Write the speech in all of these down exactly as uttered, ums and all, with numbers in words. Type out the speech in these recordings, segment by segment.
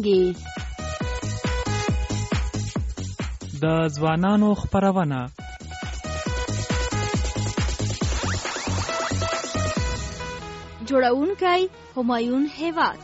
چنګیز د ځوانانو خپرونه جوړونکی همایون هیواد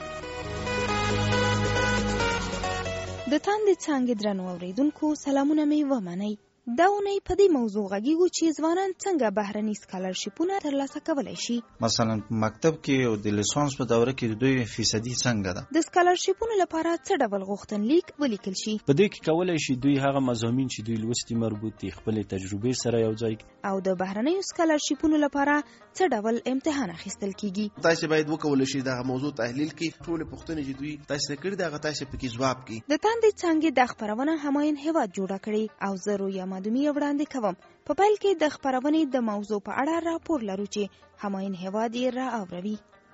د تاندې څانګې درنو اوریدونکو سلامونه مې ومنئ. دا اونۍ په دې موضوع غږیږو چې ځوانان څنګه بهرني سکالرشیپونه ترلاسه کولی شي. مثلا مکتب کې او د لیسانس په دوره کې د دوی فیصدي څنګه ده. د سکالرشیپونو لپاره څه ډول غوښتنلیک ولیکل شي. په دې کې کولای شي دوی هغه مضامین چې دوی لوستي مربوط دي خپل تجربې سره یو ځای او د بهرنیو سکالرشیپونو لپاره څه ډول امتحان اخیستل کیږي. تاسو باید وکولای شي دا موضوع تحلیل کړئ، ټول پوښتنې چې دوی تاسو کړې دا غو تاسو پکې جواب کړئ. د تاندې څانګې د خبرونه همایون هیواد جوړه کړي او زه رویا مادومی وړاندې کوم. په پیل کې د خبرونې د موضوع په اړه راپور لرو چې همایون هیواد یې را اوروي.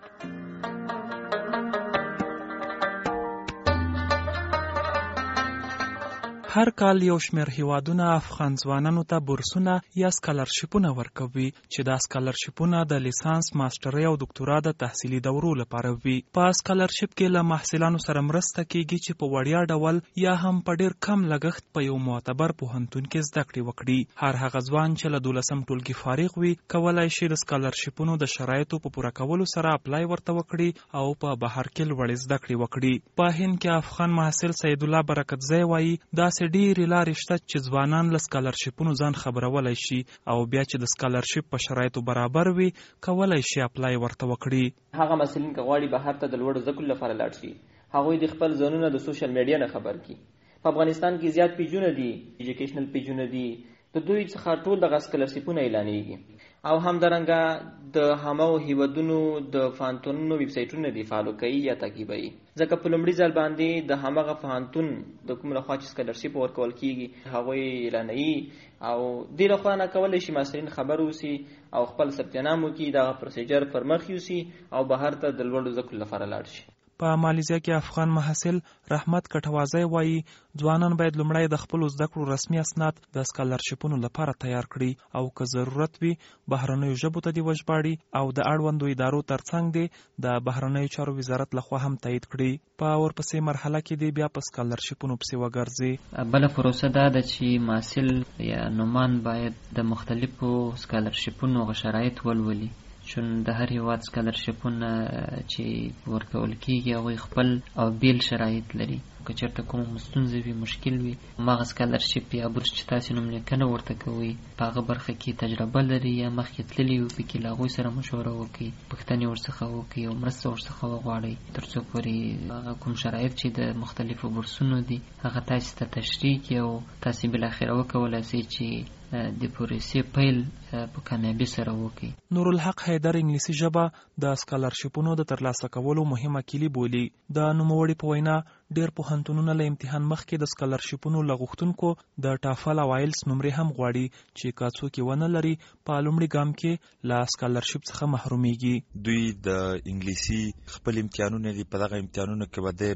هر کال یو شمېر هیوادونه افغان ځوانانو ته بورسونه یا سکالرشیپونه ورکوي چې دا سکالرشیپونه د لیسانس، ماسترۍ او دکتورا د تحصیلي دورو لپاره وي. په سکالرشیپ کې له محصلانو سره مرسته کیږي چې په وړیا ډول یا هم په ډیر کم لګښت په یو معتبر پوهنتون کې زده کړې وکړي. هر هغه ځوان چې له دولسم ټولګي فارغ وي کولای شي د سکالرشیپونو د شرایطو په پوره کولو سره اپلای ورته وکړي او په بهر کې لوړې زده کړې وکړي. په هند کې افغان محصل سید الله برکتزی وایي دا ډېرې لارې شته چې ځوانان له سکالرشیپونو ځان خبرولی شي او بیا چې د سکالرشیپ په شرایطو برابر وي کولای شي اپلای ورته وکړي. هغه محصلین که غواړي بهر ته د لوړو زده کړو لپاره لاړ شي هغوی د خپل ځانونه د سوشل میډیا نه خبر کړي. په افغانستان کې زیات پیجونه دي، ایجوکیشنل پیجونه دي، د دوی څخه ټول دغه سکالرشیپونه اعلانېږي او همدارنګه د هماغو هیوادونو د پوهنتونونو ویب سایټونه دي فالو کوي یا تعقیبوي، ځکه په لومړي ځل باندې د هماغه پوهنتون د کوم لخوا چې سکالرشیپ ورکول کیږي هغوی اعلانوي او دې لخوا نه کولی شي محصلین خبر اوسي او خپل ثبت نام وکړي، دغه پروسیجر پر مخ یوسي او بهر ته د لوړو زده کړو لپاره لاړ شي. په مالیزیا کې افغان محصل رحمت کټوازی وایي ځوانان باید لومړی د خپلو زده کړو رسمي اسناد د سکالرشیپونو لپاره تیار کړي او که ضرورت وي بهرنیو ژبو ته دې وژباړي او د اړوندو ادارو ترڅنګ دې د بهرنیو چارو وزارت لخوا هم تایید کړي. په ورپسې مرحله کې دې بیا په سکالرشیپونو پسې وګرځي. بله پروسه دا ده چې محصل یا نومان باید د مختلفو سکالرشیپونو شرایط ولولي، چون د هر هیواد سکالرشیپونه چې ورکول کیږي هغوی خپل او بیل شرایط لري. که چېرته کومه ستونزه وي، مشکل وي، هماغه سکالرشیپ یا بورس چې تاسې نوم لیکنه ورته کوئ په هغه برخه کې تجربه لري یا مخکې تللي وي پکې له هغوی سره مشوره وکړئ، پوښتنې ورڅخه وکړئ او مرسته ورڅخه وغواړئ تر څو پورې هغه کوم شرایط چې د مختلفو بورسونو دي هغه تاسې ته تشریح کړي او تاسې بالاخره وکولای شئ چې د پروسې پیل په کامیابی سره وکړي. نورالحق حیدر انګلیسي ژبه د سکالرشیپونو د ترلاسه کولو مهمه کیلي بولي. د نوموړي په وینا ډېر پوهنتونونه له امتحان مخکې د سکالرشیپونو له غوښتونکو د ټافل او آیلس نمرې هم غواړي چې که څوک یې ونه لري په لومړي ګام کې له سکالرشیپ څخه محرومیږي. دوی د انګلیسي خپل امتحانونه دي، په دغه امتحانونو کې به د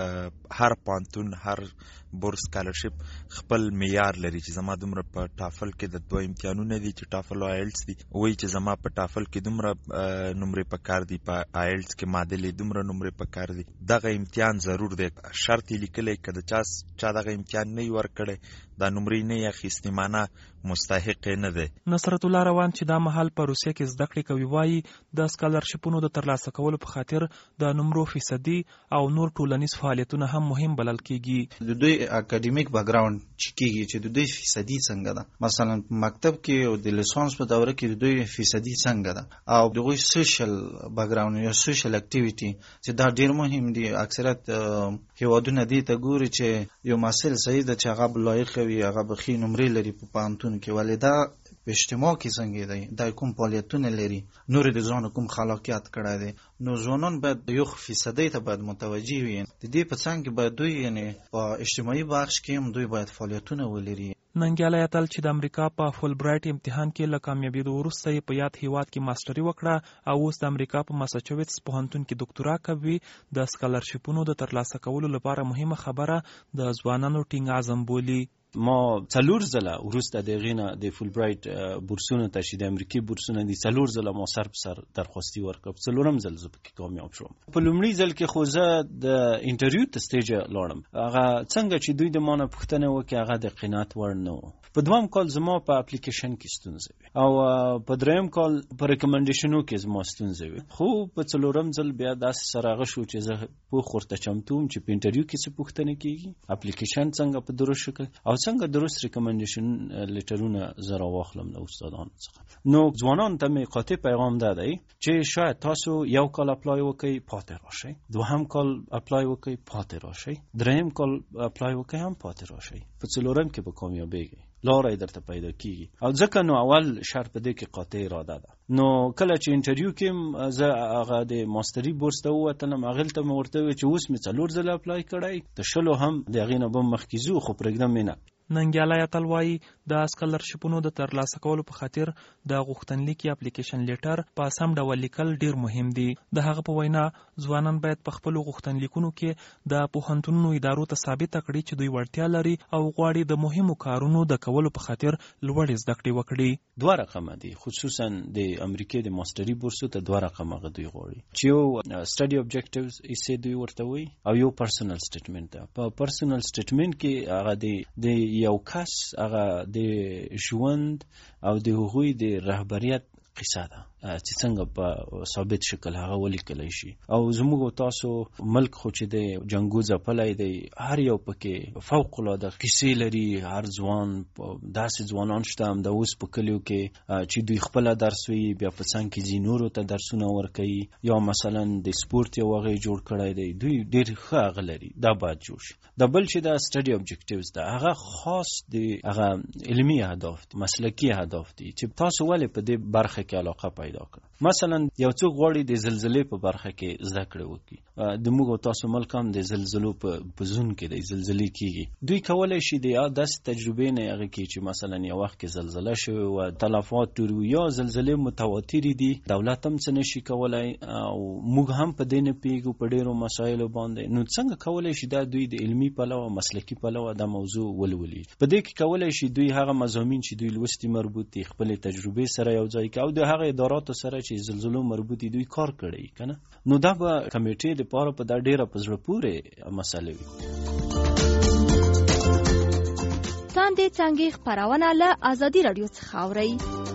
هر پوهنتون هر بورس سکالرشیپ خپل معیار لري چې زما دومره په ټافل کې د دوه امتحانونه دي چې ټافل او آیلس دي، وایي چې زما په ټافل کې دومره نمرې پکار دي، په آیلس کې معادلې دومره نمرې پکار دي. دغه امتحان ضرور دی، شرط یې لیکلی که د چا چا دغه امتحان نه وي ورکړی دا نمرې نه یې اخیستې معنه مستحق نه دی. نصرت الله روان چې دا مهال په روسیه کې زده کړې کوي وایي د سکالرشیپونو د ترلاسه کولو په خاطر د نمرو فیصدي او نور ټولنیز فعالیتونه هم مهم بلل کیږي. د دوی اکاډمیک بیکګراوند چې کیږي چې د دوی فیصدي څنګه ده، مثلا مکتب کې او د لیسانس په دوره کې د دوی فیصدي څنګه ده او دغه سوشل بیکګراوند یا سوشل اکټیویټي چې دا ډیر مهم دي. اکثریت هیوادونه دې ته ګوري چې یو محصل صحیح ده چې هغه لایق وي، هغه بخي نمرې لري په پوهنتون کې، ولې دا په اجتماع کې څنګه دی، دا کوم فعالیتونه لري، نور د ځان کوم خلاقیت کړی دی. نو ځوانان باید یو فیصدي ته باید متوجه وي. د دې په څنګ کې باید دوی یعنی په اجتماعي بخش کې هم دوی باید فعالیتونه ولري. ننګیالی اتل چې د امریکا په فول برایټ امتحان کې له کامیابېدو وروسته یې په یاد هیواد کې ماسټري وکړه او اوس د امریکا په ماساچوټس پوهنتون کې ډاکټورا کوي. د سکالرشیپونو د ترلاسه کولو لپاره مهمه خبره د ځوانانو ټینګ عزم بولي. ما څلور ځله وروسته د غینه د فول برایټ بورسونو ته چې د امریکای بورسونه دي څلور ځله ما سر په سر درخواستي ورکړ څلورم ځل زه پکې کامیاب شوم. په لومړي ځل کې خو زه د انټرویو ته سټیج لاړم، هغه څنګه چې دوی د مانه پوښتنه وکړه هغه د قناعت وړ نه و. په دوام کال زما په اپلیکیشن کې ستونزه وي او په دریم کال په ریکمنډیشنو کې زما ستونزه وي، خو په څلورم ځل بیا داسې سره هغه شو چې زه پوخ ورته چمتو وم چې په انټرویو کې څه پوښتنه کېږي، اپلیکیشن څنګه په درست شکل او څنګه درست ریکمنډیشن لیټرونه زه راواخلم له استادانو څخه. نو ځوانانو ته مې قاطع پیغام دا دی چې شاید تاسو یو کال اپلای وکړئ پاتې راشئ، دوهم کال اپلای وکړئ پاتې راشئ، دریم کال اپلای وکړئ هم پاتې راشئ، په څلورم کې به کامیابیږئ، لاره درته پیدا کیږي. او ځکه نو اول شرط په دې کې قاطع اراده ده. نو کله چې انټرویو کې زه هغه د ماستري بورس ته ووتلم، هغه ته مې ورته وویل چې اوس مې څلور ځله اپلای کړی، د شلو هم د هغې نه به مخکې ځو، خو پرېږدم مې نه. ننګیالی اتل وایي د سکالرشپونو د ترلاسه کولو په خاطر د غوښتنلیک یا اپلیکیشن لیټر په سم ډول لیکل ډیر مهم دي. د هغه په وینا ځوانان باید په خپلو غوښتنلیکونو کې د پوهنتونونو ادارو ته ثابته کړي چې دوی وړتیا لري او غواړي د مهمو کارونو د کولو په خاطر لوړې زده کړې وکړي. دوه رقمه دي، خصوصا د امریکای د ماستري بورسو ته دوه رقمه غو دوی غواړي چې یو سټډي اوبجیکټیوز یې دوی ورته وي او یو پرسنل سټیټمنټ ده. په پرسنل سټیټمنټ کې هغه د یو کس هغه د ژوند او د هغوی د رهبریت قصه ده چې څنګه په ثابت شکل هغه ولیکلی شي. او زموږ تاسو ملک خو چې د جنګو ځپلی دی، هر یو پکې فوق العاده قصې لري. هر ځوان داسې ځوانان شته هم د اوس په کلیو کې چې دوی خپله درس وي، بیا په څنګ کې ځي نورو ته درسونه ورکوي، یا مثلا د سپورت یو هغه جوړ کړی دی، دوی ډېر ښه هغه لري، دا باید جوړ شي. د بل چې دا سټډي اوبجیکټیوز ده هغه خاص د هغه علمي اهداف دي، مسلکي اهداف دي چې تاسو ولې په دې برخه کې علاقه پیدا کړه. مثلا یو څوک غواړي د زلزلې په برخه کې زده کړه وکړي، د موږ تاسو ملک هم د زلزلو په زون کې د زلزلې کېږي، دوی کولی شي د داسې تجربې نه هغه کې چې مثلا یو وخت کې زلزله شوې وه، تلفات ډېر وي، یا زلزلې متواترې دي، دولت هم څه نشي کولی او موږ هم په دې نه پوهېږو په ډېرو مسایلو باندې. نو څنګه کولی شي دا دوی د علمي پلوه مسلکي پلوه دا موضوع ولولي؟ په دې کې کولی شي دوی هغه مضامین چې دوی لوستي مربوط دي خپلې تجربې سره یو ځای کړي او د هغه اداراتو سره چې زلزلو مربوطي دوی کار کړی کنه. نو دا به کمیټې د پاره په دا ډیره په زړه پورې مسله وي. تاندې څنګه خبرونه له ازادي رادیو څخه اورئ.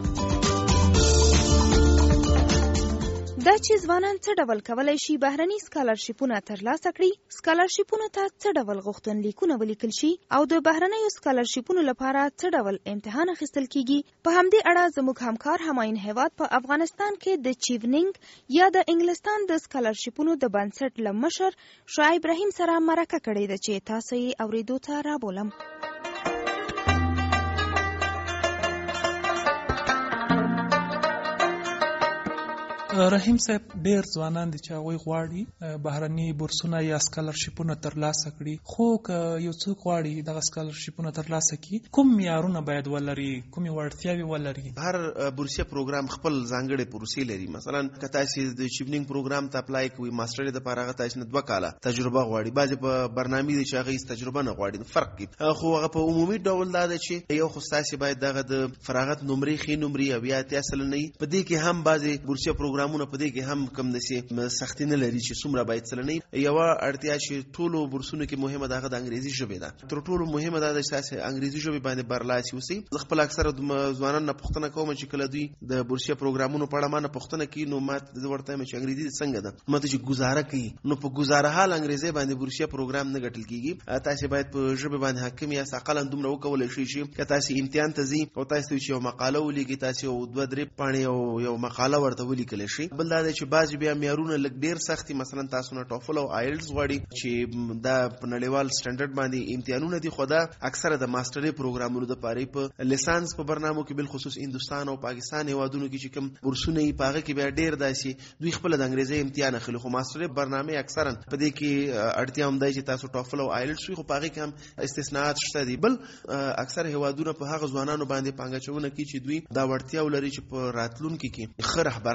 دا چې ځوانان څه ډول کولای شي بهرني سکالرشپونه ترلاسه کړي، سکالرشپونو ته څه ډول غوښتنلیکونه ولیکل شي او د بهرنیو سکالرشپونو لپاره څه ډول امتحان اخیستل کیږي، په همدې اړه زموږ همکار همایون هیواد په افغانستان کې د چیونینګ یا د انګلستان د سکالرشپونو د بنسټ له مشر شعیب ابراهیم سره مرکه کړې ده چې تاسو یې اوریدو ته رابولم. رحیم صاحب، ډیر ځوانان دي چې هغوی غواړي بهرني بورسونه یا سکالرشپونه ترلاسه کړي، خو که یو څوک غواړي دغه سکالرشپونه ترلاسه کړي کوم معیارونه باید ولري، کومې وړتیاوې ولري؟ هر بورسیه پروګرام خپل ځانګړې پروسې لري. مثلا که تاسو د چیونینګ پروګرام ته اپلای کوئ، ماستري دپاره هغه تاسو نه دوه کاله تجربه غواړي، بعضې په برنامې دي چې هغه هېڅ تجربه نه غواړي، فرق کوي. خو هغه په عمومي ډول دا ده چې یو خو ستاسې باید دغه د فراغت نمرې ښې نمرې او یا اتیا سلنه وي. په دې کې هم بعضې بورسیه پروګرامونه په دې کې هم کم داسې سختي نه لري چې څومره باید سلنه وي. یوه اړتیا چې ټولو بورسونو کې مهمه ده هغه د انګریزي ژبې ده. تر ټولو مهمه دا ده چې تاسې انګریزي ژبې باندې برلاسي اوسئ. زه خپل اکثره ځوانانو نه پوښتنه کوم چې کله دوی د بورسیه پروګرامونو په اړه ما نه پوښتنه کوي، نو ما زه ورته وایم چې انګریزي څنګه ده، ما ته چې ګزاره کوي، نو په ګزاره حال انګریزي باندې بورسیه پروګرام نه ګټل کېږي. تاسې باید په ژبې باندې حاکم یاست، اقلا دومره وکولی شئ چې که تاسې امتحان ته ځئ او تاسې ته چې یو مقاله ولیکئ، تاسې یو دوه درې پاڼې او یو مقاله ورته ولیکلی شئ. بل دا دی چې بعضې بیا معیارونه لږ ډېر سخت دي، مثلا تاسو نه ټافل او آیلټس غواړي چې دا په نړیوال سټنډرډ باندې امتحانونه دي، خو دا اکثره د ماستري پروګرامونو دپاره په لیسانس په برنامو کې بالخصوص هندوستان او پاکستان هېوادونو کې چې کوم بورسونه یي په هغه کې بیا ډېر داسې دوی خپله د انګریزۍ امتحان اخلي، خو ماستري برنامې اکثرا په دې کې اړتیا هم دی چې تاسو ټافل او آیلټس وي، خو په هغې کې هم استثناءات شته دي. بل اکثر هېوادونه په هغه ځوانانو باندې پانګه اچونه کوي چې دوی دا وړتیا ولري چې په راتلونکي کې ښه رهبران شي. نو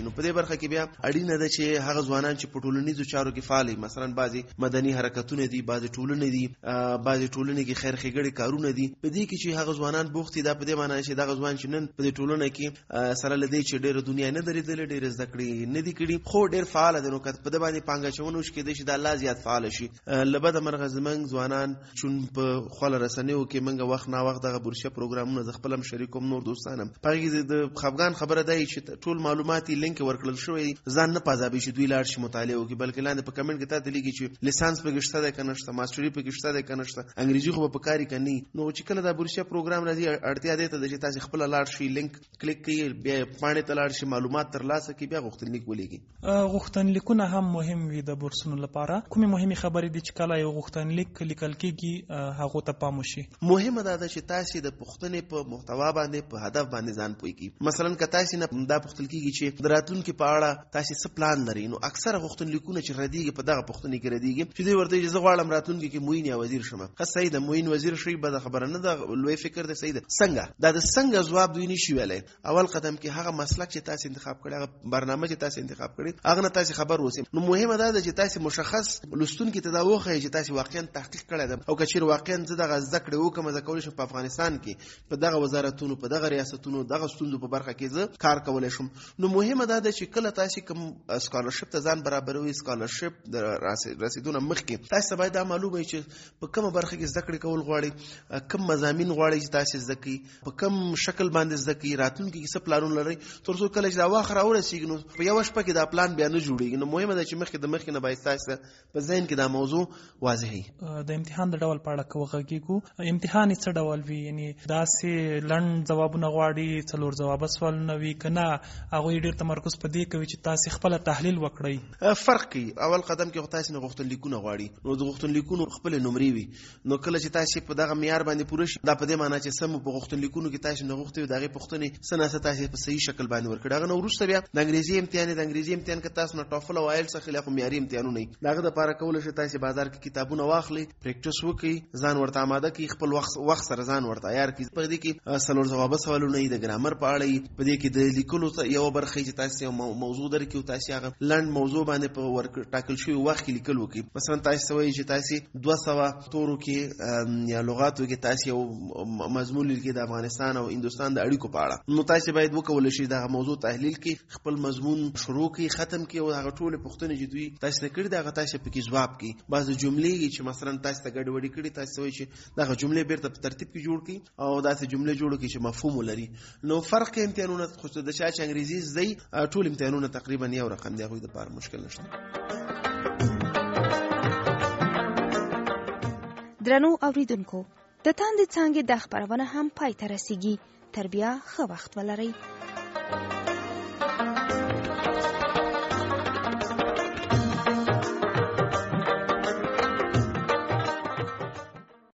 نو په دې برخه کې بیا اړینه ده چې هغه ځوانان چې په ټولنیزو چارو کې فعال دي، مثلا بعضي مدني حرکتونه دي، بعضي ټولنې دي، بعضي ټولنې کې خیر ښېګړې کارونه دي، په دې کې چې هغه ځوانان بوخت دي، دا په دې معنی چې دغه ځوان چې نن په دې ټولنه کې سره لدی چې ډېر دنیا نه درېدلې، ډېر زده کړې نه دي کړي، خو ډېر فعال دي، نو که په دې باندې پانګه چونه وشي کېدای شي د الله زیات فعال شي. لبد مرغه زمنګ ځوانان چون په خپل رسنیو کې منګه وخت نا وخت دغه بورسیه پروګرامونه ز خپلم شریکوم نور دوستانم پاره د خفغان خبره دی چې ټول معلوماتي لینک ورکړل شوی، ځان نه پازابي شي دوی لاړ شي مطالعه وکړي، بلکې لاندې په کمنټ کې ته دلیږي چې لیسانس په گشته ده کنه شته، ماستری په گشته ده کنه شته، انګریزي خو په کاری کني. نو چې کله دا بورسیه پروګرام راځي اړتیا ده ته چې تاسو خپل لاړ شي لینک کلیک کړئ، بیا پاڼې ته لاړ شي معلومات ترلاسه کړئ، بیا غوښتنلیک ولیکي. غوښتنلیکونه هم مهم وي د بورسونو لپاره. کومې مهمه خبرې دي چې کله یو غوښتنلیک لیکل کیږي هغه ته پام وشي؟ مهمه ده چې تاسو د پښتنې په محتوا باندې په هدف باندې ځان پوي کی. مثلا که تاسو نه دا پښتل کیږي چې دراتون کې په اړه تاسو څه پلان لرئ، نو اکثره غوښتنلیکونه چې ردیږي په دغه پښتنې کې ردیږي چې دوی ورته چې زه غواړم راتون کې موین یا وزیر شم. که صحیح ده موین وزیر شي به خبره نه ده، لوی فکر ده، صحیح ده. څنګه دا د څنګه جواب دوی نشي ویلای. اول قدم کې هغه مسلک چې تاسو انتخاب کړی، هغه برنامه چې تاسو انتخاب کړی، هغه نه تاسو خبر اوسئ. نو مهمه ده چې تاسو مشخص لستون کې تداوخه چې تاسو واقعا تحقیق کړی ده، او کچیر واقعا زه دغه ذکر وکم زه کولای شم په افغانستان کې په دغه وزارتونو په دغه ریاستونو دغه ستونزو په برخه کې زه کار کولای شم. نو مهمه ده چې کله تاسو کوم سکالرشپ ته ځان برابروي، سکالرشپ د رسیدونه مخکې تاسو باید دا معلومه چې په کومه برخه کې زده کړې کول غواړي، کوم مضامین غواړي چې تاسو زده کړئ، په کوم شکل باندې زده کړئ، راتلونکي کې څه پلانونه لرئ، تر څو کله چې دا وخت راورسیږي نو په یو شپه کې دا پلان بیا نه جوړیږي. نو مهمه ده چې مخکې د مخکې نه باید تاسو په ذهن کې دا موضوع واضح وي. د امتحان د ډول په اړه کوغږیږو، امتحان څه ډول وي؟ یعنی داسې لنډ ځوابونه غواړي، څلور جواب سوالونه وي کنه هغه ډیر تمرکز په دې کوي چې تاسو خپل تحلیل وکړئ؟ فرق کوي. اول قدم کې تاسو نه غوښتنلیکونه غواړي، نو د غوښتنلیکونو خپل نمرې وي، نو کله چې تاسو په دغه معیار باندې پوره شي، دا په دې معنی چې سم په غوښتنلیکونو کې تاسو نه غوښتي دغه پښتنې سناسه تاسو په صحیح شکل باندې ورکړي. هغه نو وروسته بیا د انګریزي امتحان د انګریزي امتحان کې تاسو نه ټافل او آیل څخه له معیاري امتحانونه نه دغه د لپاره کول شي تاسو بازار کې کتابونه واخلي، پریکټیس وکړي، ځان ورته آماده کړئ، خپل وخت وخت سره ځان ورته عیار کړئ. په دې کې سلور جواب سوالونه د ګرامر په اړه، په دې کې د لیکلو یو برخه چې تاسو یو موضوع درکې او تاسو هغه لنډ موضوع باندې په ورک ټاکل شوی وخت کې لیکل وکړي. مثلا تاسو وایي چې تاسو دوه سوه تورو کې یا لغاتو کې تاسو یو مضمون لیکي د افغانستان او هندستان د اړیکو په اړه، نو تاسو باید وکولای شئ دغه موضوع تحلیل کړئ، خپل مضمون شروع کړئ، ختم کړئ او هغه ټول پوښتنې چې دوی تاسو کړي دغه تاسو پکې جواب کړئ. بعض جملې چې مثلا تاسو ته ګډوډي کړي، تاسو وایي چې دغه جملې بیرته په ترتیب کې جوړ کړئ او داسې جملې جوړ کړئ چې مفهوم ولري. نو فرق امتحانونه خو د چا چې انګریزي زده ټول امتحانونه تقریبا یو رقم دی، هغه د لپاره مشکل نشته. درنو اوریدونکو، د تاندې څانګې د خبرونه هم پای ته رسیږي. تر بیا ښه وخت ولرئ.